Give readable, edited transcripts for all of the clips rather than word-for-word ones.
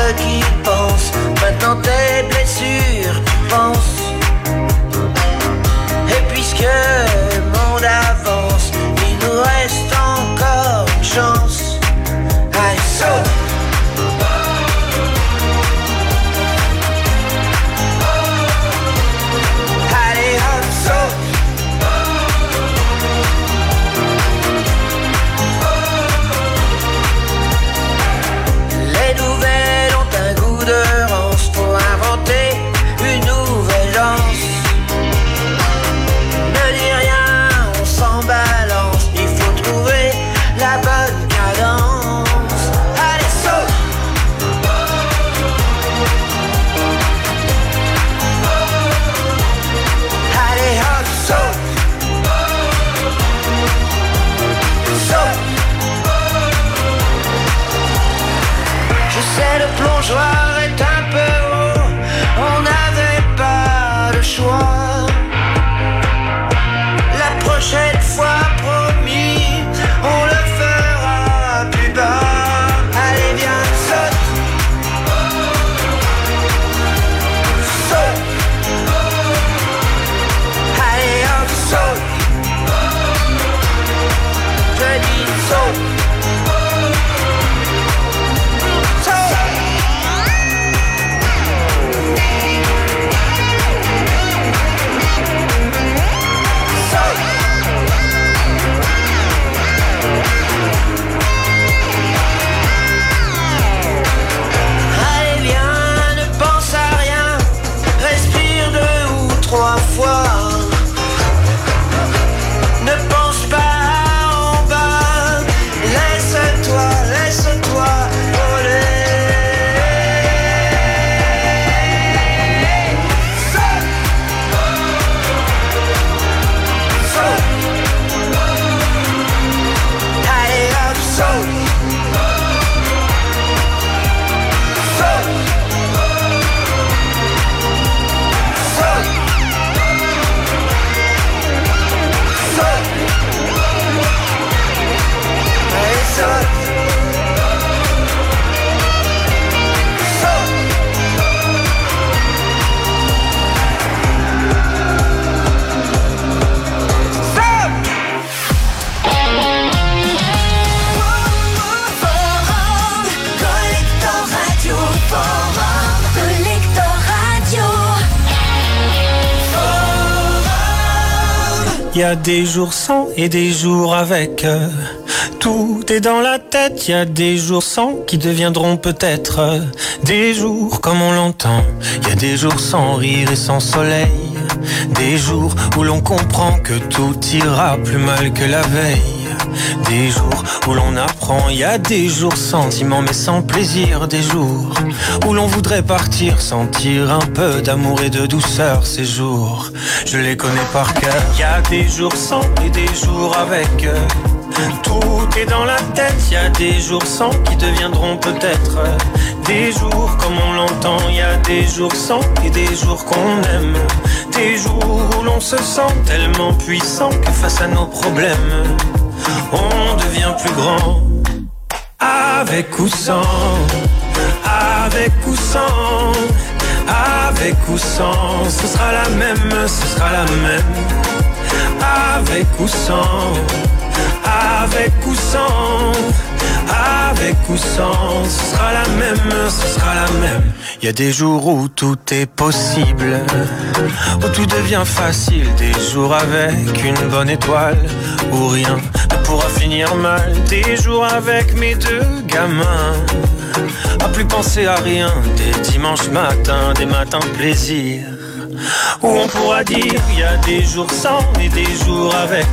ce qu'ils pensent. Maintenant tes blessures tu penses. Et puisque le monde avance, il nous reste encore une chance. Allez, saute! Allez, hop, saute! Les nouvelles ont un goût de rance, faut inventer une nouvelle danse. Ne dis rien, on s'en balance, il faut trouver la bonne cadence. Allez, saute! Allez, hop, saute! Saute! Je sais, le plongeoir est un peu haut, on n'avait pas le choix. La prochaine fois, promis, on le fera plus bas. Allez, viens, saute! Saute! Allez, hop, saute! Je dis saute! Allez, viens, ne pense à rien, respire 2 ou 3 fois. Ne pense pas en bas, laisse-toi voler. Saute! Saute! Allez, hop, saute! Saute! Saute! Saute! Allez, saute! Saute! Il y a des jours sans et des jours avec. Tout est dans la tête. Il y a des jours sans qui deviendront peut-être des jours comme on l'entend. Il y a des jours sans rire et sans soleil. Des jours où l'on comprend que tout ira plus mal que la veille. Des jours où l'on apprend, il y a des jours sentiments mais sans plaisir. Des jours où l'on voudrait partir, sentir un peu d'amour et de douceur. Ces jours, je les connais par cœur. Il y a des jours sans et des jours avec. Tout est dans la tête, il y a des jours sans qui deviendront peut-être des jours comme on l'entend. Il y a des jours sans et des jours qu'on aime. Des jours où l'on se sent tellement puissant que face à nos problèmes on devient plus grand. Avec ou sans, avec ou sans, avec ou sans, ce sera la même, ce sera la même. Avec ou sans, avec ou sans, avec ou sans, ce sera la même, ce sera la même. Il y a des jours où tout est possible, où tout devient facile. Des jours avec une bonne étoile, où rien ne pourra finir mal. Des jours avec mes 2 gamins, à plus penser à rien. Des dimanches matins, des matins de plaisir, où on pourra dire il y a des jours sans et des jours avec.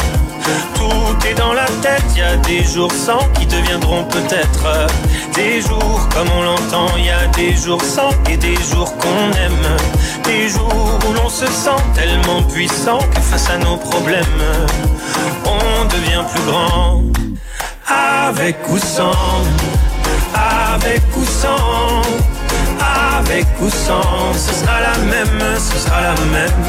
Tout est dans la tête, il y a des jours sans qui deviendront peut-être des jours comme on l'entend. Il y a des jours sans et des jours qu'on aime. Des jours où l'on se sent tellement puissant que face à nos problèmes on devient plus grand. Avec ou sans, avec ou sans, avec ou sans, ce sera la même, ce sera la même.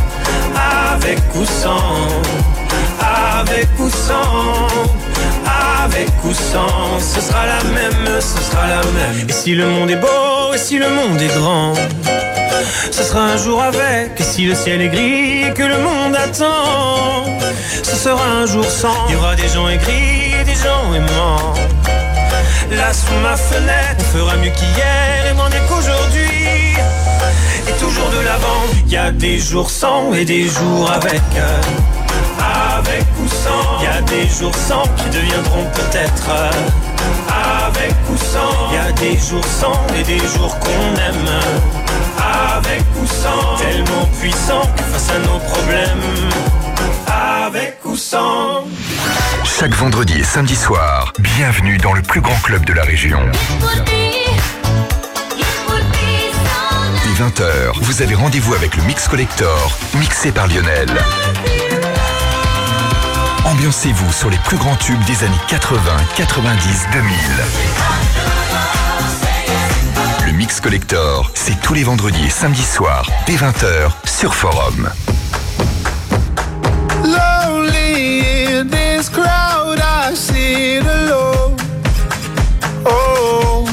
Avec ou sans, avec ou sans, avec ou sans, ce ce sera la même, ce sera la même. Et si le monde est beau, et si le monde est grand, ce sera un jour avec. Et si le ciel est gris et que le monde attend, ce sera un jour sans. Il y aura des gens aigris et des gens aimants. Là sous ma fenêtre, on fera mieux qu'hier et moins bien qu'aujourd'hui. Et toujours de l'avant. Il y a des jours sans et des jours avec. Avec ou sans. Il y a des jours sans qui deviendront peut-être. Avec ou sans. Il y a des jours sans et des jours qu'on aime. Avec ou sans. Tellement puissant que face à nos problèmes. Avec ou sans. Chaque vendredi et samedi soir, bienvenue dans le plus grand club de la région. Dès 20h, vous avez rendez-vous avec le Mix Collector, mixé par Lionel. Ambiancez-vous sur les plus grands tubes des années 80, 90, 2000. Le Mix Collector, c'est tous les vendredis et samedis soirs, dès 20h, sur Forum. Lonely in this crowd, I sit alone. Oh,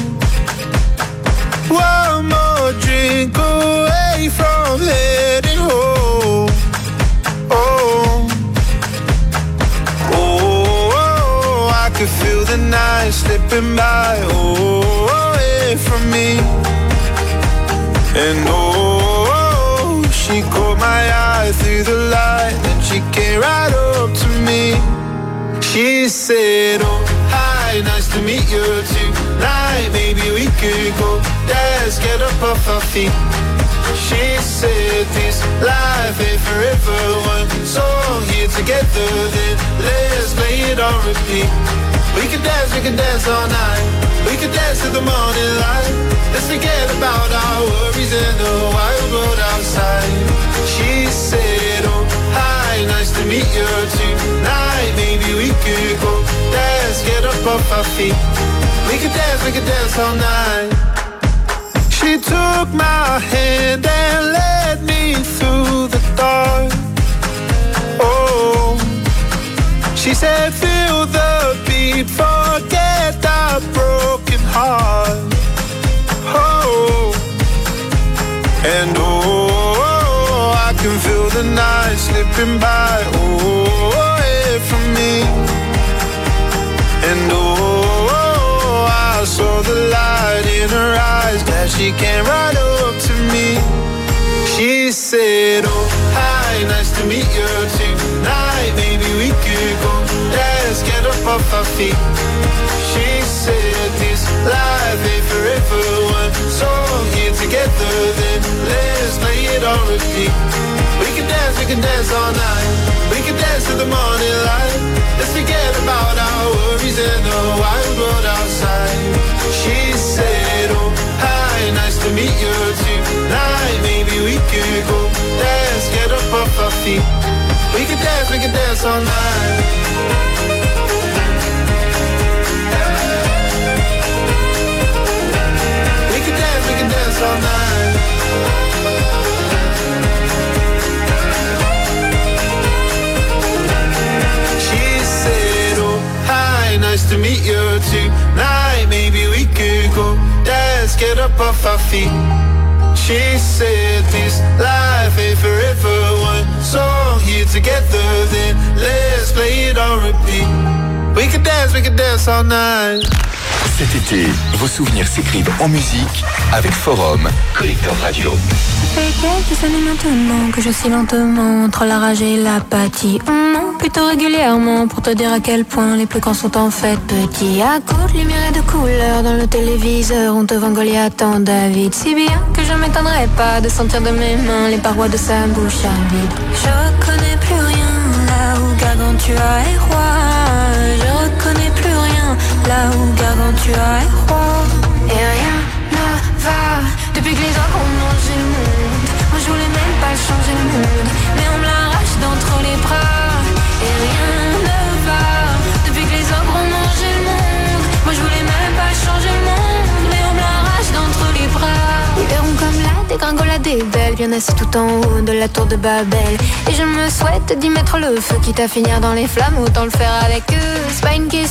one more drink away from heading home. Oh, oh, I can feel the night slipping by. Oh, away from me. And oh, she caught my eye through the light. She came right up to me. She said, oh, hi, nice to meet you tonight. Maybe we could go dance, get up off our feet. She said this life ain't forever. One song here together, then let's play it on repeat. We can dance all night. We can dance to the morning light. Let's forget about our worries and the wild road outside. She said, oh, hi, nice to meet you tonight. Maybe we could go dance, get up off our feet. We can dance all night. She took my hand and led me through the dark. Oh, she said, feel the beat, forget that broken heart. Oh, and oh, I can feel the night slipping by. Oh, away from me. And oh, I saw the light in her eyes. Glad she came right up to me. She said, oh, hi, nice to meet you tonight. Maybe we could go dance, get up off our feet. She said this life ain't forever. One song here together, then let's play it on repeat. We can dance all night. We can dance to the morning light. Let's forget about our worries and the wild world outside. She said, oh, hi, nice to meet you tonight. Maybe we could go dance, get up off our feet. We can dance all night. We can dance all night. She said, oh, hi, nice to meet you tonight. Maybe we could go dance, get up off our feet. She said this life ain't forever. One song here together, then let's play it on repeat. We can dance all night. Cet été, vos souvenirs s'écrivent en musique avec Forum, Collector Radio. Ça fait quelques années maintenant que j'oscille lentement entre la rage et l'apathie. Non, plutôt régulièrement pour te dire à quel point les plus grands sont en fait petits. À coups de lumière et de couleurs dans le téléviseur, on te vend Goliath en David. Si bien que je m'étonnerais pas de sentir de mes mains les parois de sa bouche à vide. Je reconnais plus rien là où Gargantua est roi. Je reconnais plus rien là où Gargantua est roi. Et rien ne va depuis que les ogres ont mangé le monde. Moi je voulais même pas changer le monde, mais on me l'arrache d'entre les bras. Et rien ne va depuis que les ogres ont mangé le monde. Moi je voulais même pas changer le monde, mais on me l'arrache d'entre les bras. Ils verront comme la dégringolade est belle, bien assis tout en haut de la tour de Babel. Et je me souhaite d'y mettre le feu, quitte à finir dans les flammes, autant le faire avec eux. C'est pas une question de fin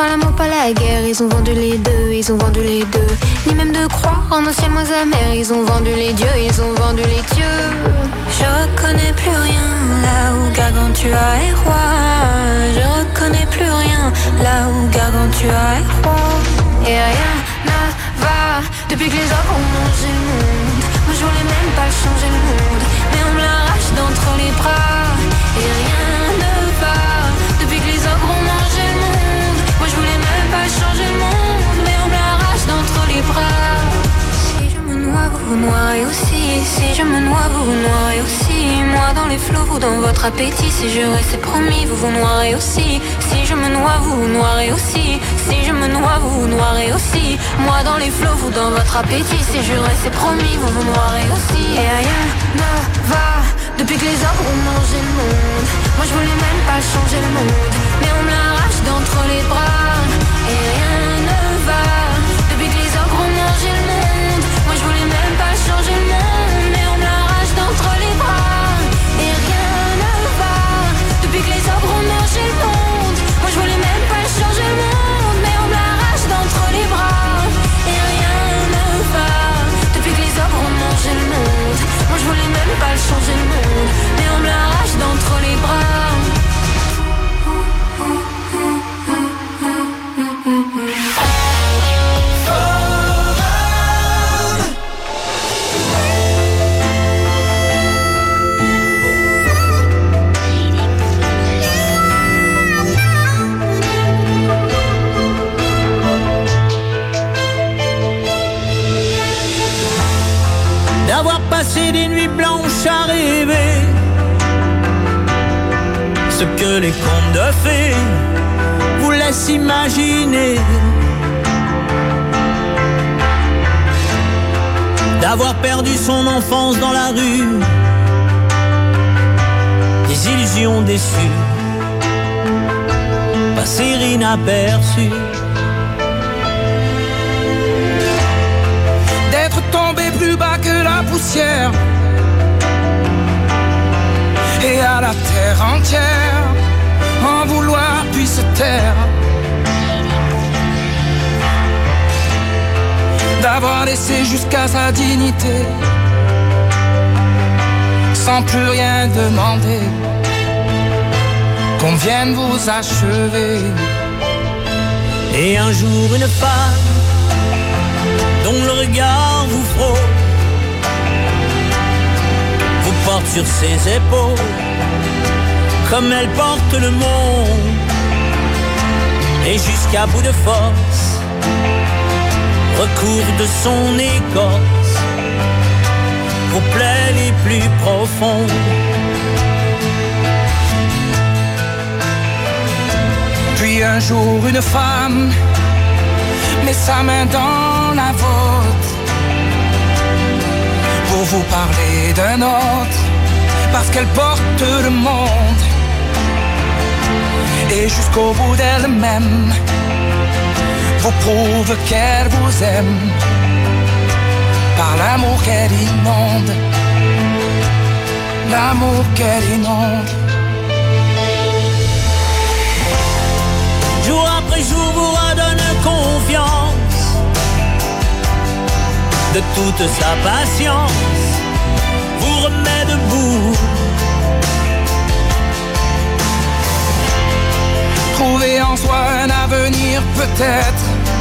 pas l'amour, pas la guerre. Ils ont vendu les deux, ils ont vendu les deux. Ni même de croire en un ciel moins amer. Ils ont vendu les dieux, ils ont vendu les dieux. Je reconnais plus rien là où Gargantua est roi. Je reconnais plus rien là où Gargantua est roi. Et rien ne va depuis que les hommes ont mangé le monde. Moi je voulais même pas changer le monde, mais on me l'arrache d'entre les bras. Et rien ne va depuis que les ogres ont mangé le monde. Moi je voulais même pas changer le monde, mais on me l'arrache d'entre les bras. Si je me noie, vous vous noierez aussi. Si je me noie, vous vous noierez aussi. Moi dans les flots, vous dans votre appétit. Si je reste promis, vous vous noierez aussi. Si je me noie, vous vous noierez aussi. Si je me noie, vous vous noierez aussi. Moi dans les flots, vous dans votre appétit. Si je reste promis, vous vous noierez aussi. Et rien ne va depuis que les ogres ont mangé le monde. Moi je voulais même pas changer le monde, mais on me l'arrache d'entre les bras. Et rien ne va depuis que les ogres ont mangé le monde. Moi je voulais même pas changer le monde, mais on me l'arrache d'entre les bras. Et rien ne va depuis que les ogres ont mangé le monde. Moi je voulais même pas changer le monde, mais on me l'arrache d'entre les bras. Et rien ne va depuis que les ogres ont mangé le monde. Moi je voulais même pas changer le monde, mais on me l'arrache d'entre les bras. D'avoir passé des nuits blanches à rêver ce que les contes de fées vous laissent imaginer. D'avoir perdu son enfance dans la rue, des illusions déçues, passer inaperçues. D'être tombé plus bas que la poussière et à la terre entière en vouloir puis se taire. D'avoir laissé jusqu'à sa dignité sans plus rien demander, qu'on vienne vous achever. Et un jour une femme dont le regard vous frôle vous porte sur ses épaules comme elle porte le monde, et jusqu'à bout de force recouvre de son écorce vos plaies les plus profondes. Puis un jour une femme met sa main dans la vôtre pour vous parler d'un autre, parce qu'elle porte le monde, et jusqu'au bout d'elle-même vous prouve qu'elle vous aime par l'amour qu'elle inonde, l'amour qu'elle inonde. Jour après jour vous redonne confiance de toute sa patience, vous remet debout. Trouver en soi un avenir peut-être,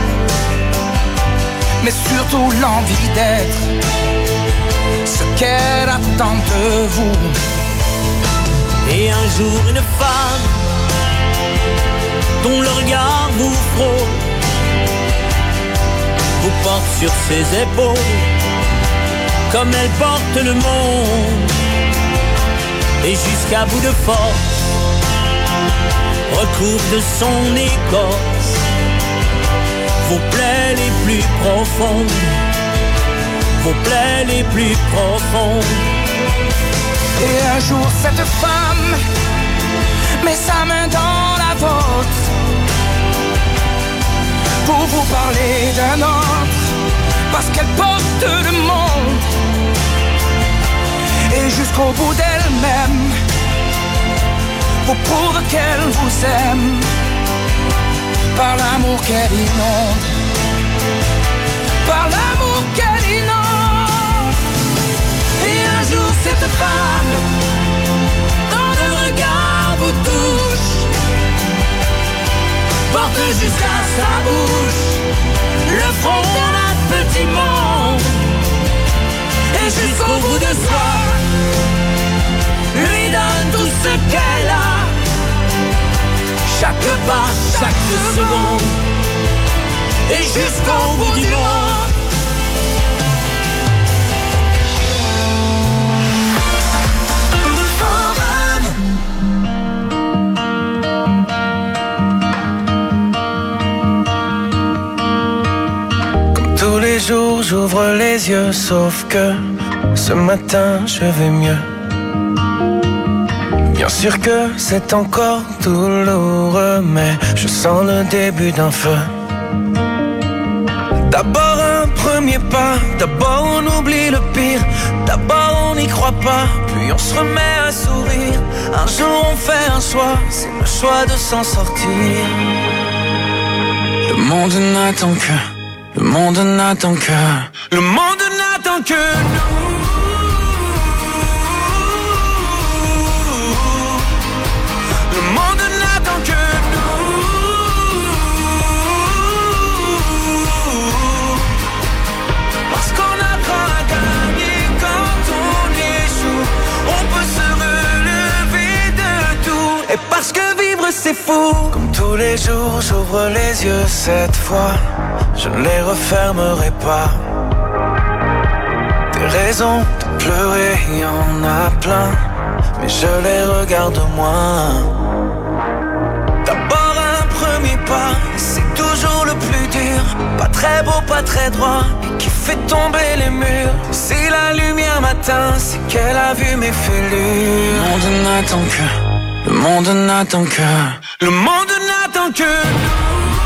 mais surtout l'envie d'être ce qu'elle attend de vous. Et un jour une femme dont le regard vous frôle vous porte sur ses épaules comme elle porte le monde, et jusqu'à bout de force recouvre de son écorce vos plaies les plus profondes, vos plaies les plus profondes. Et un jour cette femme met sa main dans la vôtre pour vous parler d'un autre, parce qu'elle porte le monde, et jusqu'au bout d'elle-même vous prouve qu'elle vous aime par l'amour l'amour qu'elle inonde, par l'amour qu'elle inonde. Et un jour cette femme, dans le regard vous touche, porte jusqu'à sa bouche le front d'un petit monde, et jusqu'au bout de soi lui donne tout ce qu'elle a, chaque pas, chaque seconde, et jusqu'au bout du monde. Tous les jours j'ouvre les yeux, sauf que ce matin je vais mieux. Bien sûr que c'est encore douloureux, mais je sens le début d'un feu. D'abord un premier pas, d'abord on oublie le pire, d'abord on n'y croit pas, puis on se remet à sourire. Un jour on fait un choix, c'est le choix de s'en sortir. Le monde n'attend que, le monde n'attend que, le monde n'attend que nous. Le monde n'attend que nous. Parce qu'on apprend à gagner quand on échoue. On peut se relever de tout. Et parce que vivre c'est fou. Comme tous les jours j'ouvre les yeux, cette fois je ne les refermerai pas. Des raisons de pleurer, il y en a plein, mais je les regarde moins. D'abord un premier pas, c'est toujours le plus dur. Pas très beau, pas très droit, et qui fait tomber les murs. Si la lumière m'atteint, c'est qu'elle a vu mes fêlures. Le monde n'attend que, le monde n'attend que, le monde n'attend que nous.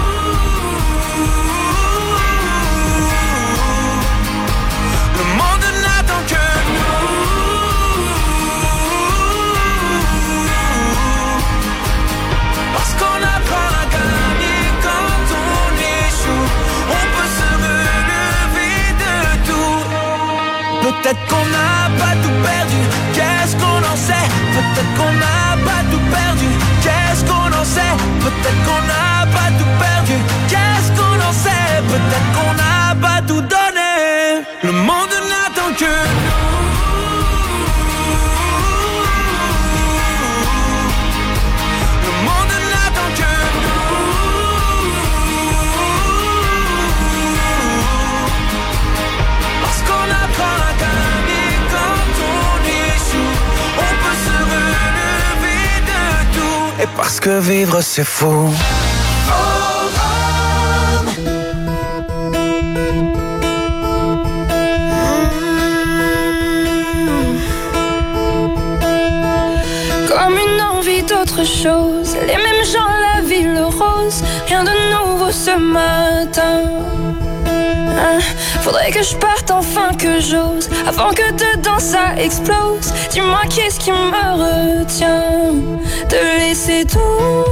Peut-être qu'on n'a pas tout perdu, qu'est-ce qu'on en sait? Peut-être qu'on n'a pas tout perdu, qu'est-ce qu'on en sait? Peut-être qu'on n'a pas tout perdu, qu'est-ce qu'on en sait? Peut-être qu'on n'a pas tout donné. Le monde n'attend que nous. Le monde n'attend que nous. Parce qu'on apprend à gagner quand on échoue. On peut se relever de tout. Et parce que vivre c'est fou. Comme une envie d'autre chose, les mêmes gens, la ville rose, rien de nouveau ce matin. Faudrait que je parte enfin, que j'ose, avant que dedans ça explose. Dis-moi qu'est-ce qui me retient de laisser tout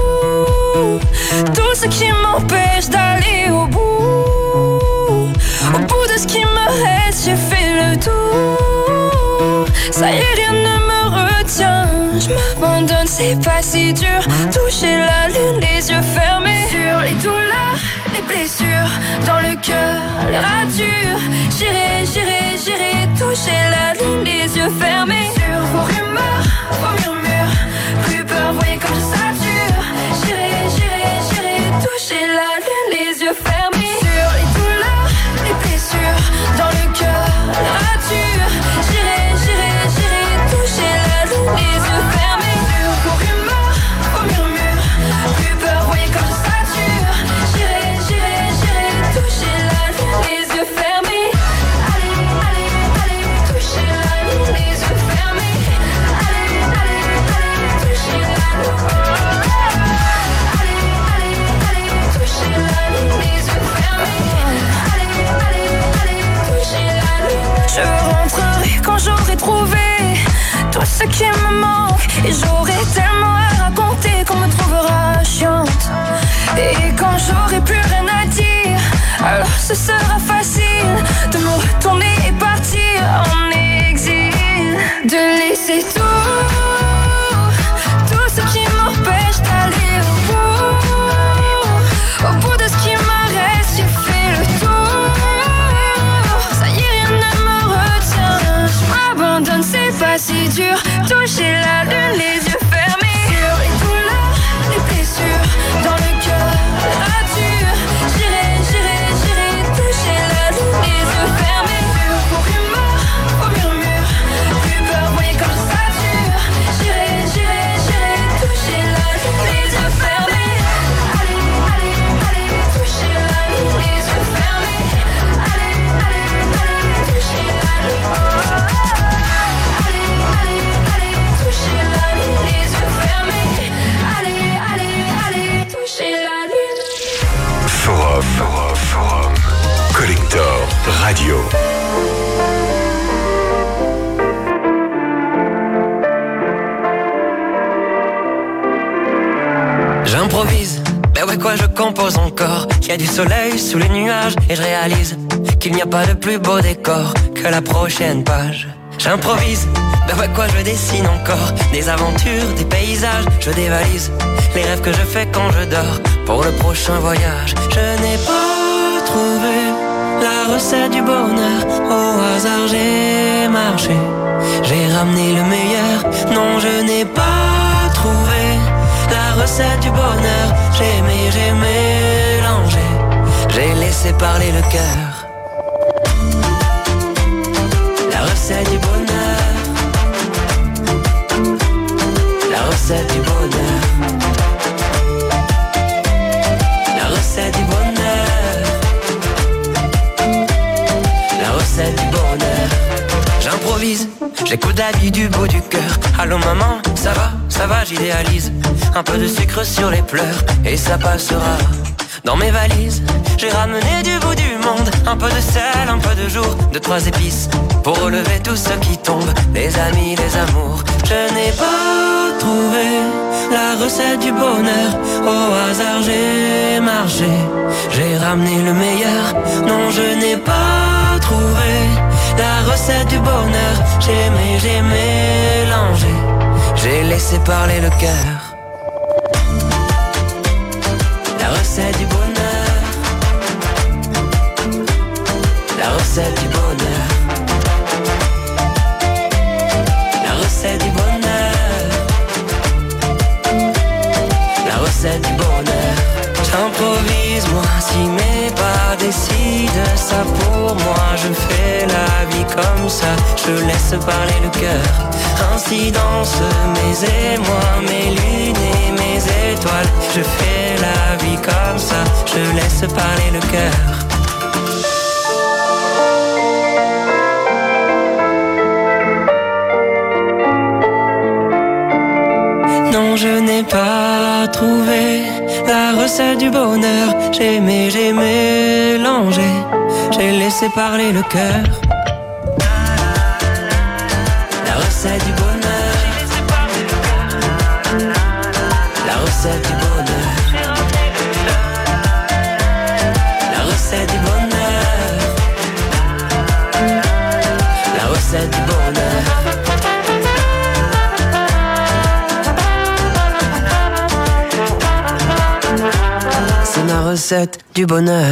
ce qui m'empêche d'aller au bout de ce qui me reste, j'ai fait le tour. Ça y est, rien ne me retient. Je m'abandonne, c'est pas si dur. Toucher la lune, les yeux fermés sur les douleurs, les blessures dans le cœur, les ratures. J'irai toucher la lune, les yeux fermés sur vos rumeurs, vos murmures. Plus peur, voyez comme je sature. J'irai toucher la lune, les yeux fermés sur les douleurs, les blessures dans le cœur, les ratures. J'irai toucher la lune, les yeux fermés sur vos rumeurs, vos murmures. Plus peur, voyez comme je sature. J'irai toucher la lune, les yeux fermés. Allez, toucher la lune, les yeux fermés. Allez, toucher la lune. Allez, toucher la lune, les yeux fermés. Allez, toucher la lune. Je rentrerai quand j'aurai trouvé tout ce qui me manque, et j'aurai tellement à raconter qu'on me trouvera chiante. Et quand j'aurai plus rien ce sera facile de me retourner et partir en exil, de laisser tout ce qui m'empêche d'aller au bout de ce qui m'arrête. J'ai fait le tour, ça y est, rien ne me retient. Je m'abandonne, c'est pas si dur. Toucher la lune, les yeux fermés sur les douleurs, les blessures dans le cœur, la nature. J'irai toucher la lune, les yeux fermés. Pour rumeur, au murmure, plus peur, voyez comme ça dure. J'irai toucher la lune, les yeux fermés. Allez, toucher la lune, les yeux fermés. Allez, toucher la lune. Allez, toucher la lune, les yeux fermés. Allez, toucher la lune. Forum. Collector Radio. J'improvise, ben ouais quoi je compose encore. Il y a du soleil sous les nuages et je réalise qu'il n'y a pas de plus beau décor que la prochaine page. J'improvise, ben ouais quoi je dessine encore des aventures, des paysages, je dévalise les rêves que je fais quand je dors pour le prochain voyage. Je n'ai pas trouvé la recette du bonheur, au hasard j'ai marché, j'ai ramené le meilleur. Non, je n'ai pas trouvé la recette du bonheur, j'ai mélangé, j'ai laissé parler le cœur. La recette du bonheur, la recette du bonheur, la recette du bonheur, la recette du bonheur. J'improvise, j'écoute la vie du bout du cœur. Allô maman, ça va, j'idéalise. Un peu de sucre sur les pleurs et ça passera. Dans mes valises, j'ai ramené du bout du monde un peu de sel, un peu de jour, 2-3 épices pour relever tout ce qui tombe, les amis, les amours. Je n'ai pas trouvé la recette du bonheur, au hasard j'ai marché, j'ai ramené le meilleur. Non, je n'ai pas trouvé la recette du bonheur, j'ai mélangé, j'ai laissé parler le cœur. La recette du bonheur, la recette du bonheur, la recette du bonheur, la recette du bonheur. J'improvise moi, si mes pas décident ça pour moi, je fais la vie comme ça, je laisse parler le cœur. Ainsi dansent mes émois, mes lunes et mes étoiles, je fais la vie comme ça, je laisse parler le cœur. Non, je n'ai pas trouvé la recette du bonheur, j'ai mélangé, j'ai laissé parler le cœur. La recette du bonheur, la recette du bonheur, la recette du bonheur, la recette du bonheur. C'est ma recette du bonheur.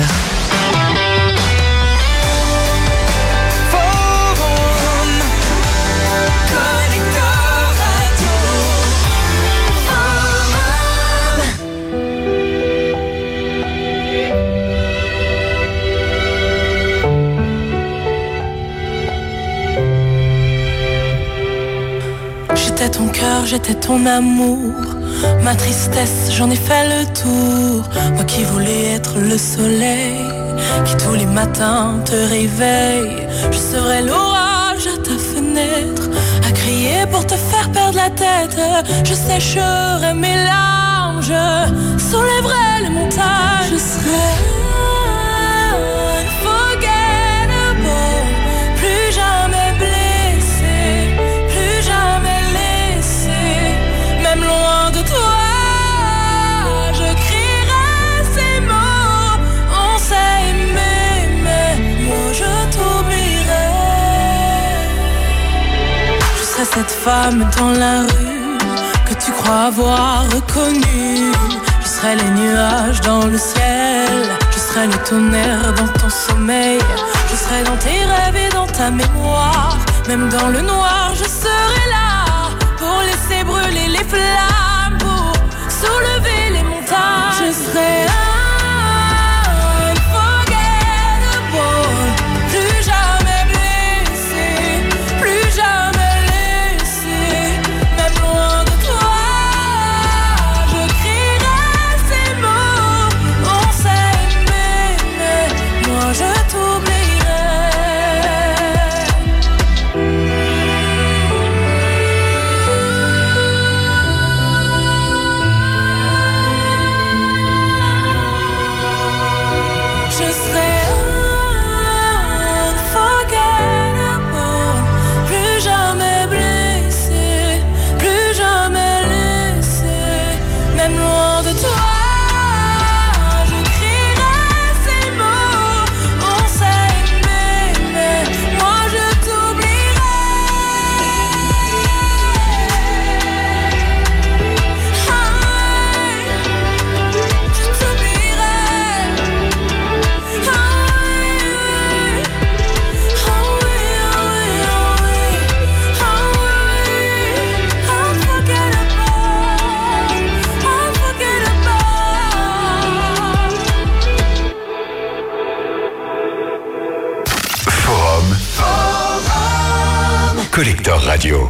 J'étais ton cœur, j'étais ton amour. Ma tristesse, j'en ai fait le tour. Moi qui voulais être le soleil, qui tous les matins te réveille. Je serai l'orage à ta fenêtre, à crier pour te faire perdre la tête. Je sécherai mes larmes, je soulèverai les montagnes. Je serai unforgettable, plus jamais blessé, plus jamais laissé, même loin de toi. Je crierai ces mots, on s'est aimé, cette femme dans la rue que tu crois avoir reconnue. Je serai les nuages dans le ciel, je serai le tonnerre dans ton sommeil, je serai dans tes rêves et dans ta mémoire. Même dans le noir, je serai là pour laisser brûler les flammes, pour soulever les montagnes. Je serai Collector Radio.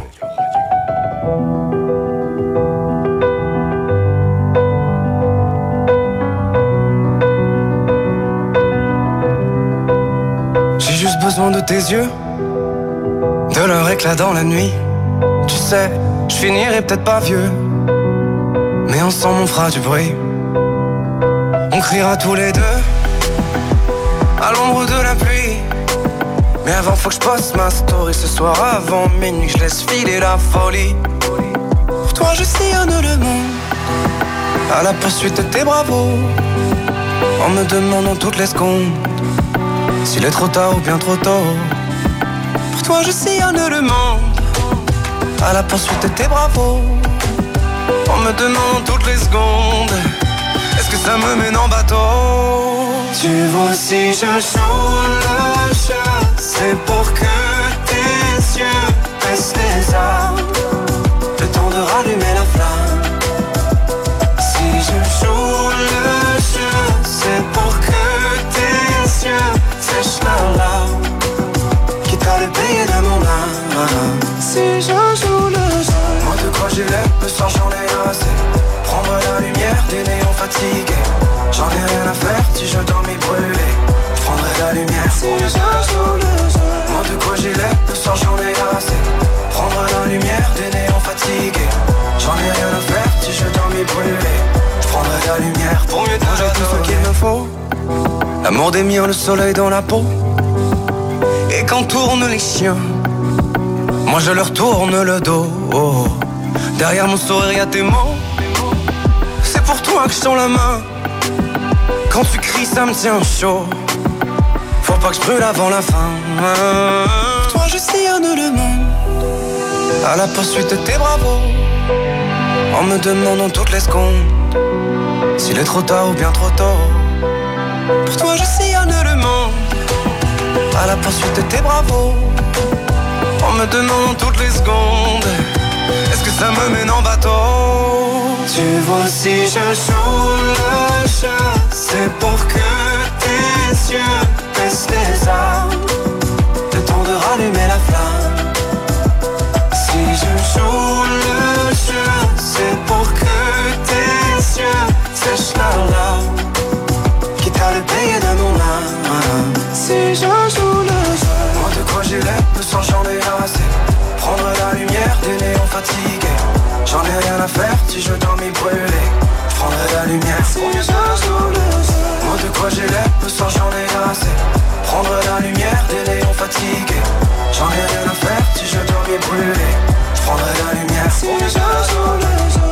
J'ai juste besoin de tes yeux, de leur éclat dans la nuit. Tu sais, je finirai peut-être pas vieux, mais ensemble on fera du bruit. On criera tous les deux à l'ombre de la pluie. Mais avant faut que je poste ma story ce soir avant minuit, je laisse filer la folie. Pour toi je sillonne le monde à la poursuite de tes bravos, en me demandant toutes les secondes s'il est trop tard ou bien trop tôt. Pour toi je sillonne le monde à la poursuite de tes bravos, en me demandant toutes les secondes est-ce que ça me mène en bateau. Tu vois si je joue le jeu, c'est pour que tes yeux baissent les armes, le temps de rallumer la flamme. Si je joue le jeu, c'est pour que tes yeux sèchent leurs larmes, quitte à le payer de mon âme. Si je joue le jeu, moi de quoi j'ai l'air, le soir j'en ai assez. Prendre la lumière des néons fatigués, j'en ai rien à faire si je dois m'y brûler. Je prendrai la lumière si je joue le jeu. Moi de quoi j'ai l'air, le soir j'en ai assez. Prendre la lumière des néons fatigués, j'en ai rien à faire si je dois m'y brûler. Je prendrai la lumière pour mieux t'adorer. J'ai tout ce qu'il me faut, l'amour des miens, le soleil dans la peau. Et quand tournent les chiens, moi je leur tourne le dos. Derrière mon sourire y'a tes mots, c'est pour toi que je tends la main. Quand tu cries ça me tient chaud, faut pas que je brûle avant la fin. Pour toi je sillonne le monde à la poursuite de tes bravos, en me demandant toutes les secondes s'il est trop tard ou bien trop tôt. Pour toi je sillonne le monde à la poursuite de tes bravos, en me demandant toutes les secondes est-ce que ça me mène en bateau. Tu vois si je joue le jeu, c'est pour que tes yeux baissent les armes, le temps de rallumer la flamme. Si je joue le jeu, c'est pour que tes yeux sèchent leurs larmes, quitte à le payer de mon âme. Si je joue le jeu, moi de quoi j'ai l'air, le soir j'en ai assez. Prendre la lumière des néons fatigués, j'en ai rien à faire si je dois m'y brûler. Je prendrai la lumière si je joue le jeu. Moi de quoi j'ai l'air, le soir j'en ai assez. Prendre la lumière des néons fatigués, j'en ai rien à faire si je dois m'y brûler. Je prendrai la lumière si je joue le jeu.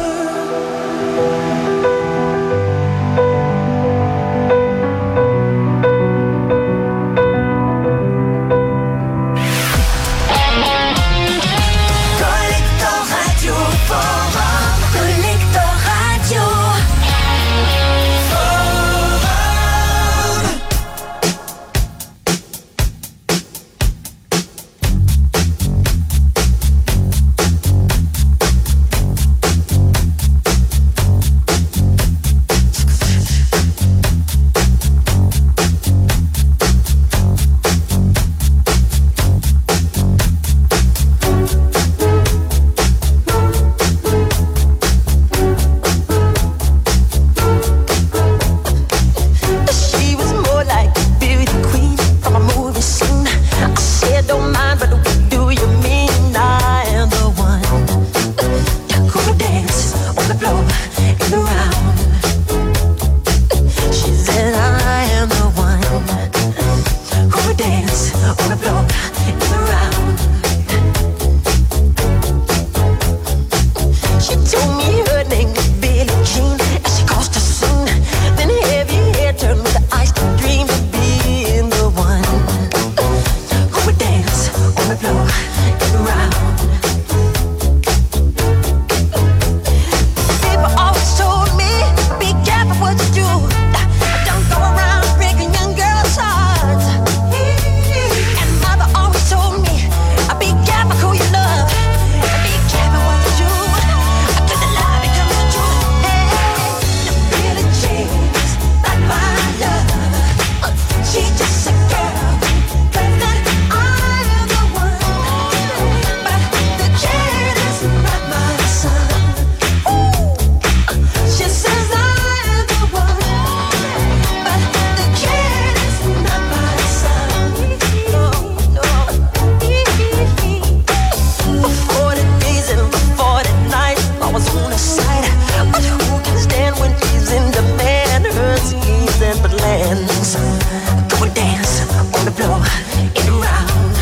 dance. Go and dance on the floor in a round.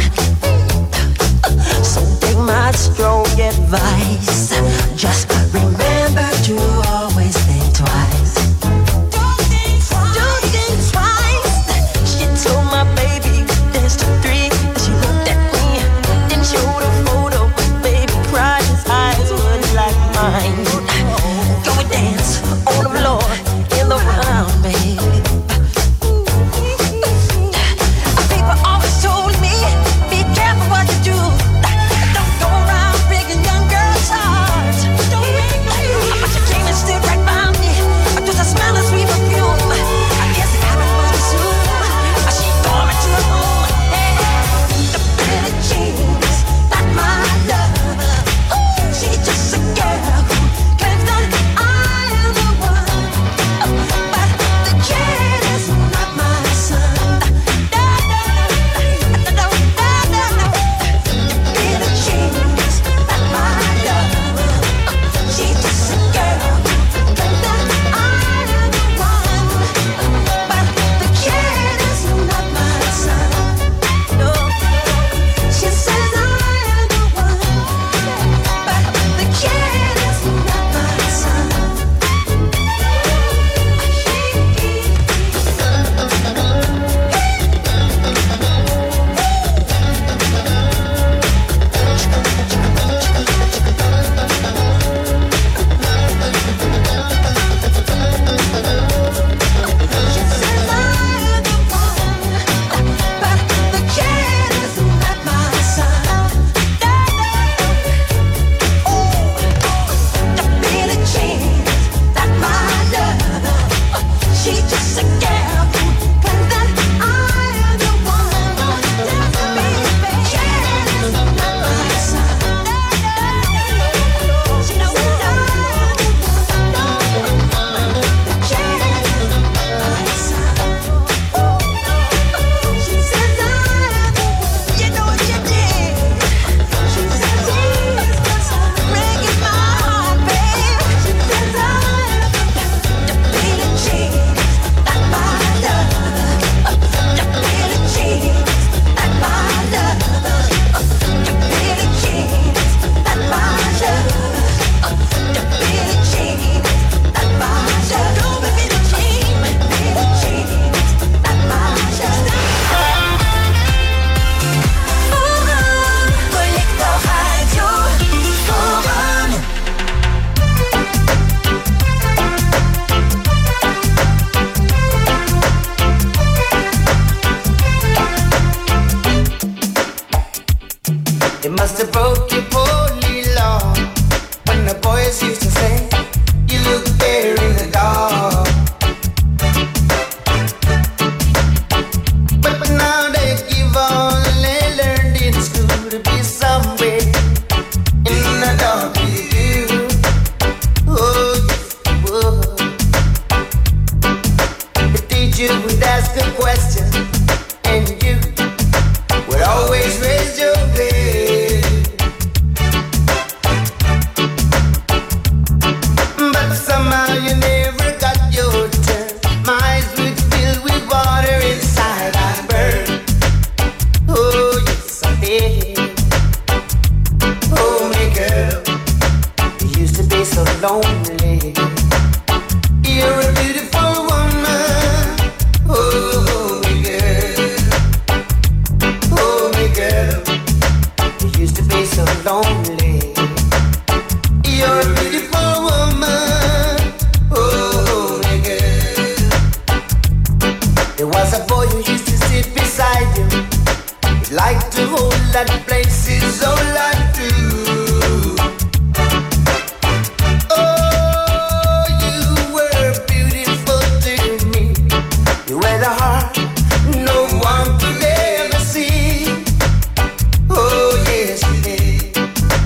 So take my strong advice. Just remember to always think twice. Don't think twice. She told my baby dance to 3. She looked at me, then showed a photo. Baby cried, his eyes were like mine. Go and dance on the floor in the round, baby. People always told me, be careful what you do. Don't go around breaking young girls' hearts. But she came and stood right by me. Just a smell of sweet perfume. I guess it happened much too soon. She tore me to the moon. The Billie Jean's not my love. She's just a girl who claims that I am the one. But the kid is not my son. No. Billie Jean's not my love. She's just a girl who claims that I am the one. But the kid is not my son. No. She says I am the one. But the kid is not my son. It must have broke your poorly law when the boys used to say you look there in the dark. But now they give all they learned in school to be somewhere in the dark with you. Oh, yes, it would. The teacher would ask a question and you would always raise your hand. But somehow you never got your turn. My eyes would fill with water inside I burn. Oh yes I did. Oh my girl, you used to be so lonely. You're a beautiful woman. Oh my girl. Oh my girl, you used to be so lonely. You're a beautiful woman. Oh my girl. There was a boy who used to sit beside you. He liked to hold that places all I do. Oh, you were beautiful to me. You had a heart no one could ever see. Oh yes you did.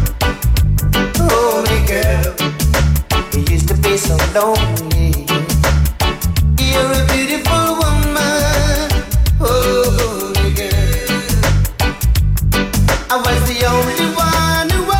Oh my girl, you used to be so lonely. You're a beautiful woman. Oh my girl, I was the only one who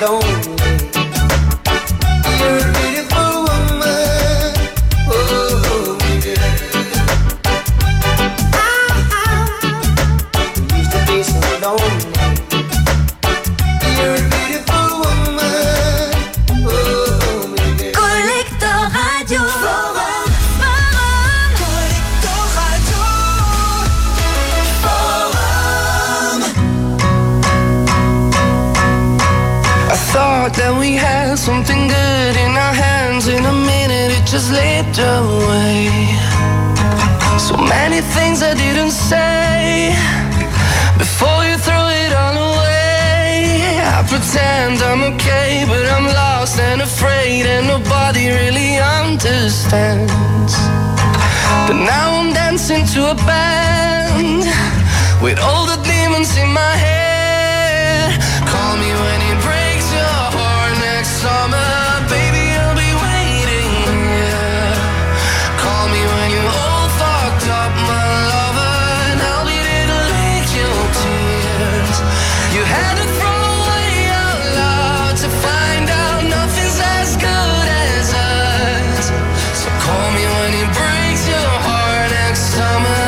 lonely. You're a beautiful woman. Oh, girl. You used to be so lonely. You're a beautiful woman. Oh, girl. Collector Radio. Collector Radio. I thought that we had something good in our hands. In a minute it just slipped away. So many things I didn't say before you throw it all away. I pretend I'm okay, but I'm lost and afraid, and nobody really understands. But now I'm dancing to a band with all the demons in my head. Call me when it breaks your heart next summer, baby, I'll be waiting, yeah. Call me when you're all fucked up, my lover, and I'll be there to lick your tears. You had to throw away your love to find out nothing's as good as us. So call me when it breaks your heart next summer.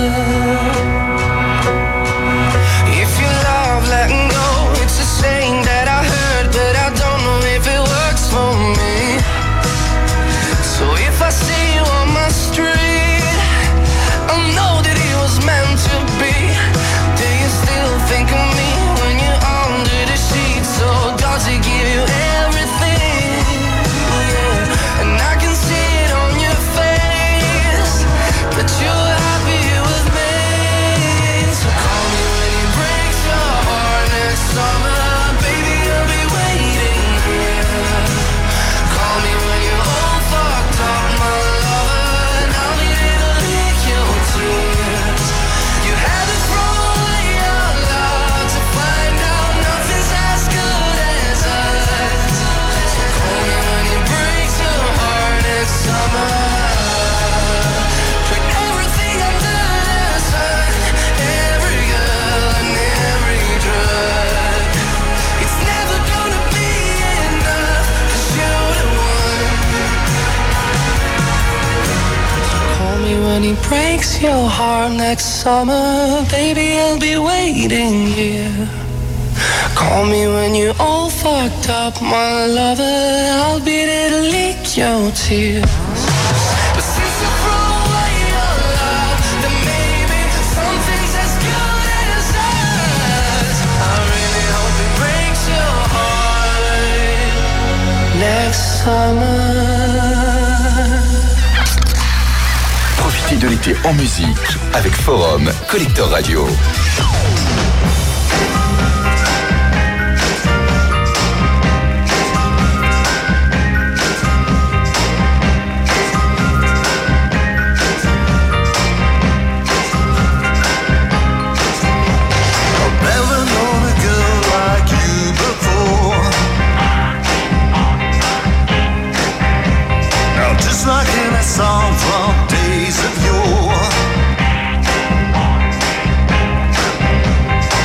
If you love letting go, it's a saying that I heard, but I don't know if it works for me. So if I see you on my street, I'll know that it was meant to be. Do you still think of me when you're under the sheets? So does it give you everything? Yeah. And I can see it on your face that you're happy with me. So call me when it breaks your heart next summer, baby, I'll be waiting here. Call me when you're all fucked up, my lover, and I'll be there to lick your tears. You had to throw away your love to find out nothing's as good as us. So call me when it breaks your heart next summer. Put everything under the sun, every girl and every drug. It's never gonna be enough, 'cause you're the one. So call me when he breaks your heart next summer, baby, I'll be waiting here. Call me when you're all fucked up, my lover, I'll be there to lick your tears. But since you throw away your love, then maybe something's as good as us. I really hope it breaks your heart next summer. Profitez de l'été en musique avec Forum Collector Radio. I've never known a girl like you before. Now just like in a song from days of yore,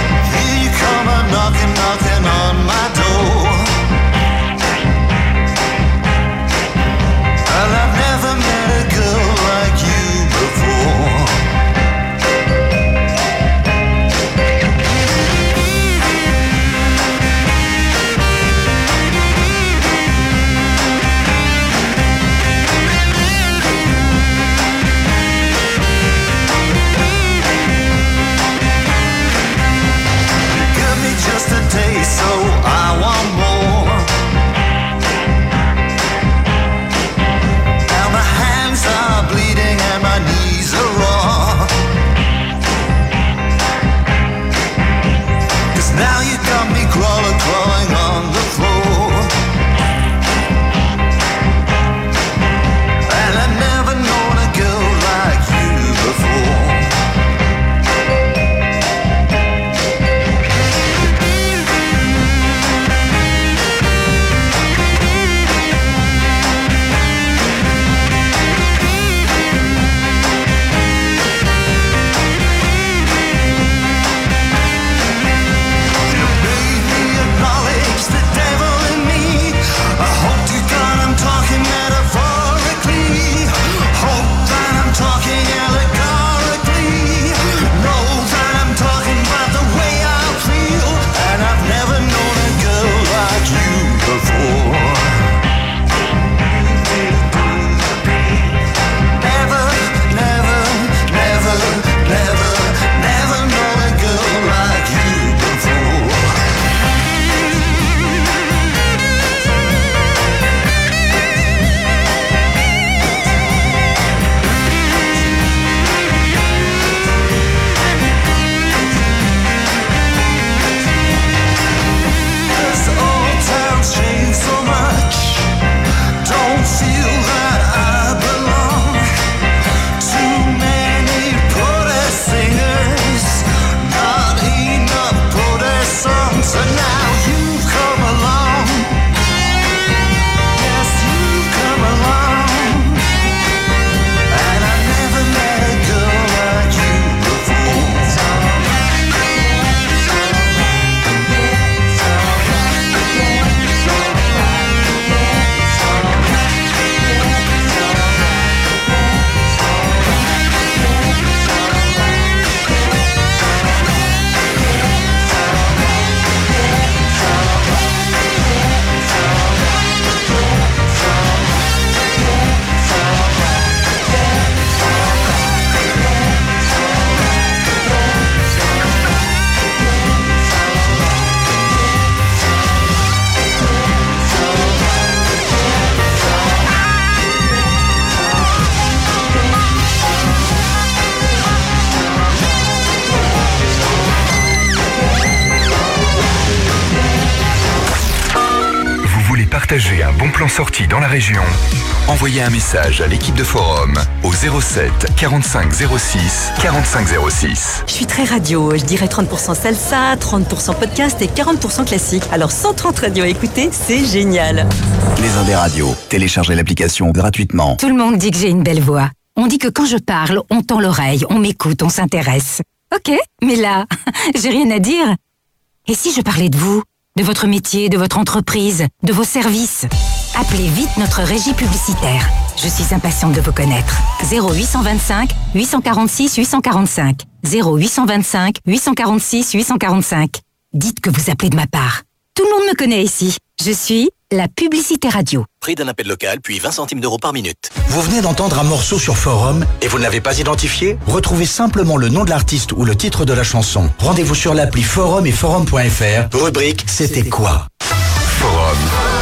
partager un bon plan sortie dans la région, envoyez un message à l'équipe de Forum au 07 45 06 45 06. Je suis très radio, je dirais 30% salsa, 30% podcast et 40% classique. Alors 130 radios à écouter, c'est génial. Les Indes radios, téléchargez l'application gratuitement. Tout le monde dit que j'ai une belle voix. On dit que quand je parle, on tend l'oreille, on m'écoute, on s'intéresse. Ok, mais là, j'ai rien à dire. Et si je parlais de vous, de votre métier, de votre entreprise, de vos services? Appelez vite notre régie publicitaire. Je suis impatiente de vous connaître. 0825 846 845. 0825 846 845. Dites que vous appelez de ma part. Tout le monde me connaît ici. Je suis la publicité radio. Prix d'un appel local, puis 20 centimes d'euros par minute. Vous venez d'entendre un morceau sur Forum et vous ne l'avez pas identifié? Retrouvez simplement le nom de l'artiste ou le titre de la chanson. Rendez-vous sur l'appli Forum et forum.fr. Rubrique C'était quoi? Forum.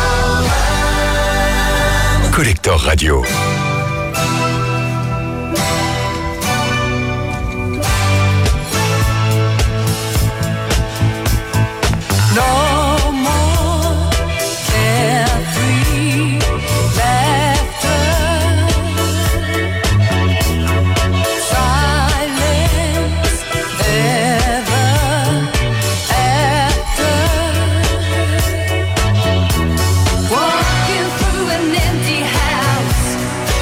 Collector Radio. No more carefree laughter, silence ever after. Walking through an empty house,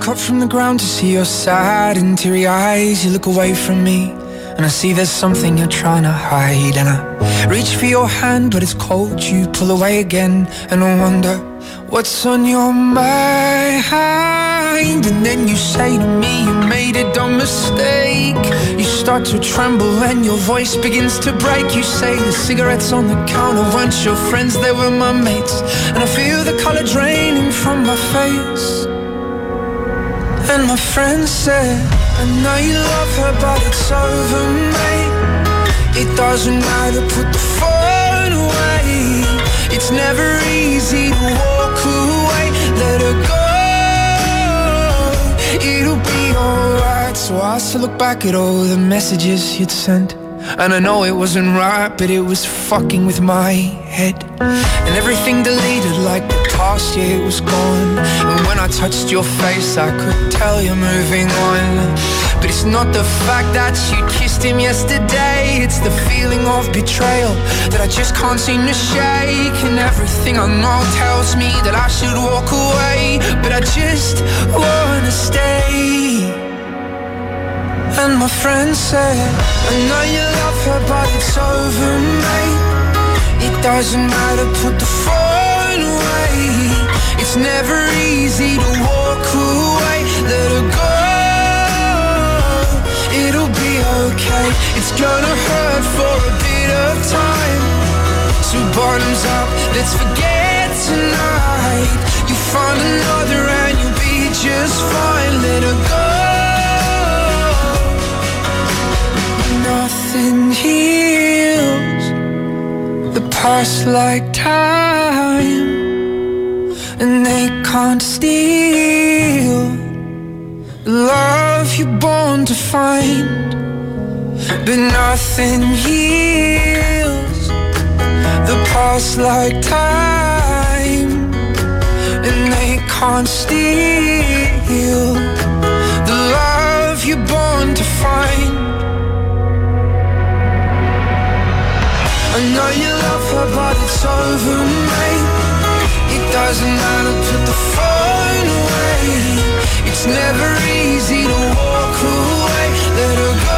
back up from the ground to see your sad and teary eyes. You look away from me and I see there's something you're trying to hide. And I reach for your hand but it's cold. You pull away again and I wonder what's on your mind. And then you say to me you made a dumb mistake. You start to tremble and your voice begins to break. You say the cigarettes on the counter weren't your friends, they were my mates. And I feel the color draining from my face. And my friend said, I know you love her but it's over, mate. It doesn't matter, put the phone away. It's never easy to walk away. Let her go, it'll be alright. So I still look back at all the messages you'd sent, and I know it wasn't right, but it was fucking with my head. And everything deleted like the past, yeah, it was gone. And when I touched your face, I could tell you're moving on. But it's not the fact that you kissed him yesterday, it's the feeling of betrayal that I just can't seem to shake. And everything I know tells me that I should walk away, but I just wanna stay. And my friend said, I know you love her but it's over, mate. It doesn't matter, put the phone away. It's never easy to walk away. Let her go, it'll be okay. It's gonna hurt for a bit of time. So bottoms up, let's forget tonight. You find another and you'll be just fine. Let her go. Nothing heals the past like time, and they can't steal the love you're born to find. But nothing heals the past like time, and they can't steal the love you're born to find. I know you love her but it's over, mate. It doesn't matter, put the phone away. It's never easy to walk away. Let her go,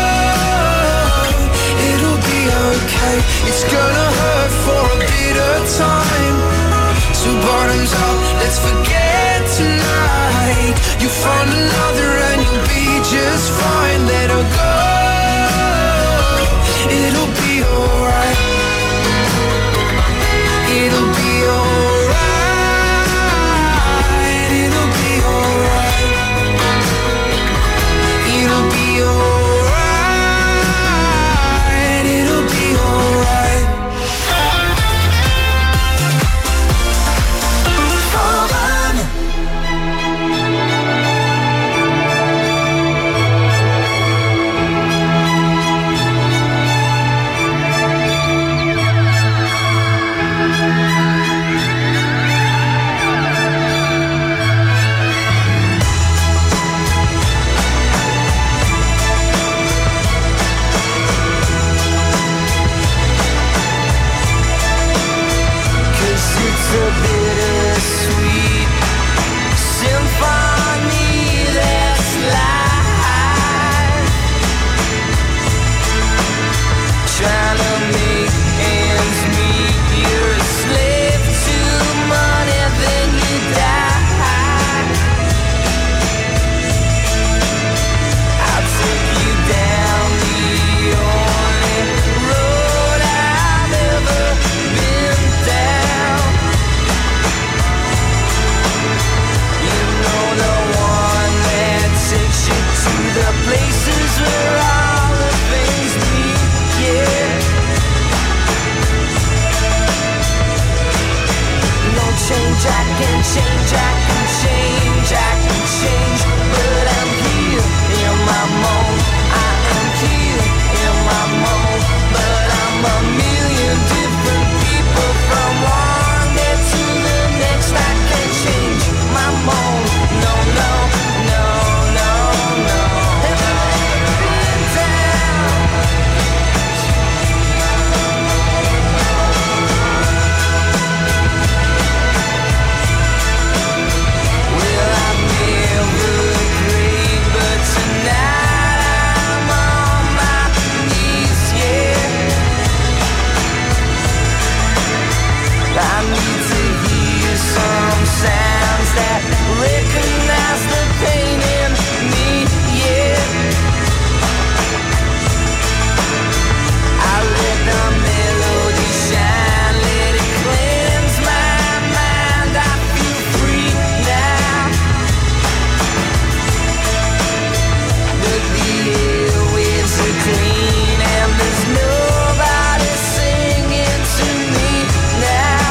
it'll be okay. It's gonna hurt for a bit of time. So bottoms up, let's forget tonight. You find another and you'll be just fine. Let her go, it'll be alright. It'll be alright. It'll be alright. It'll be alright. It'll be alright. A bittersweet symphony that's life, trying to make ends meet. You're a slave to money, then you die. I'll take you down the only road I've ever been down. The one that takes you to the places where all the things meet, yeah. No change, I can change, I can change, I can change. But I'm here in my mold, I am here in my mold. But I'm a million different people, from one day to the next. I can change my mold. No, no, no, no, no. Have you ever been down? that recognize the pain in me, yeah. I let the melody shine, let it cleanse my mind. I feel free now. But the airwaves are clean and there's nobody singing to me now.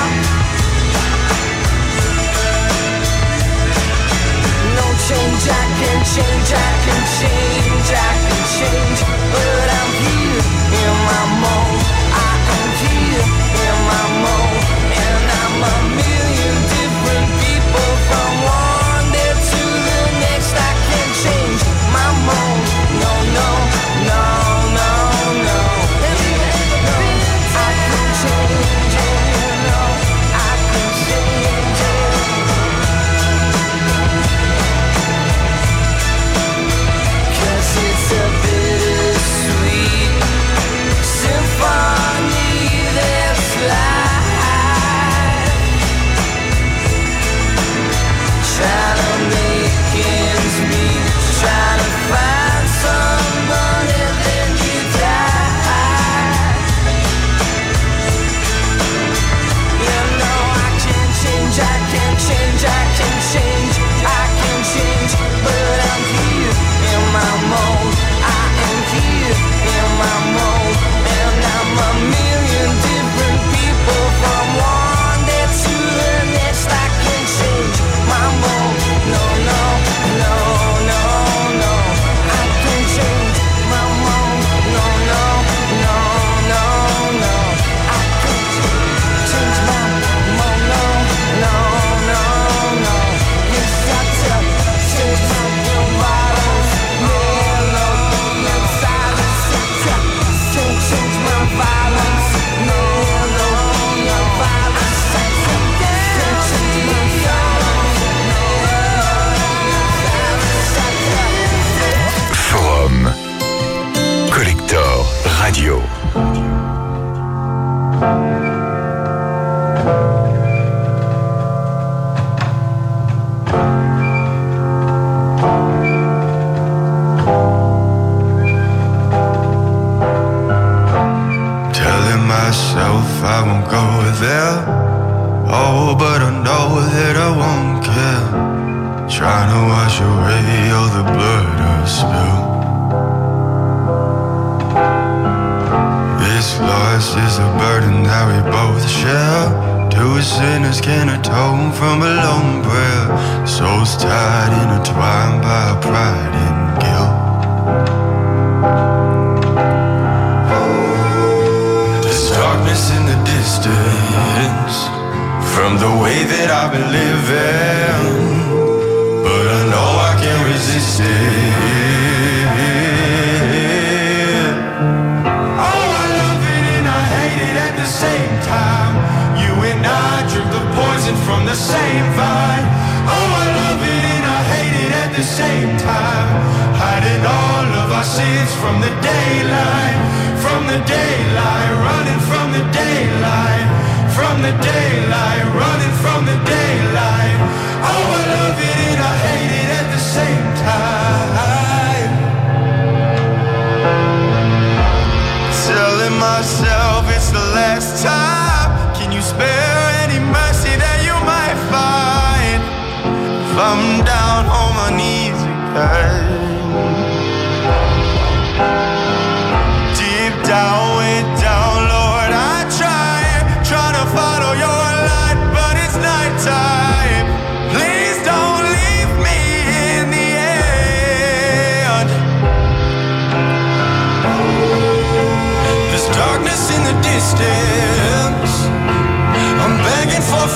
No change, I can change, I can change, I can change. But I'm here in my mode, I am here in my mode. And I'm a million different people from one day to the next. I can change my mode, no, no, no, no, no. I can change it, no, I can change it. 'Cause it's a bittersweet symphony that's life. Trying to make ends meet, trying to find somebody, then you die. You know I can change, I can change, I can change, I can change. But I'm here in my mode, I am here in my mode. And I'm a million different people from one day to the next. I can change my mode, no, no, no, no, no. I can change my mode, no, no, no, no, no. I can change my mode, no, no, no, no. Yes, I tell, change my violence, melody and silence. Change my violence, melody and violence. Change my Forum Collector Radio. Telling myself I won't go there. Oh, but I know that I won't care. Trying to wash away all the blood I spill. This loss is a burden that we both share. Two sinners can atone from a lone prayer. Souls tied, intertwined by pride and guilt. There's darkness in the distance from the way that I've been living, but I know I can't resist it. Oh, I love it and I hate it at the same time. You and I drink the poison from the same vine. Oh, I love it and I hate it at the same time. Hiding all of our sins from the daylight, from the daylight, running from the daylight, from the daylight, running from the daylight. Oh, I love it and I hate it at the same time. Telling myself it's the last time. Can you spare any mercy that you might find? If I'm down on my knees again,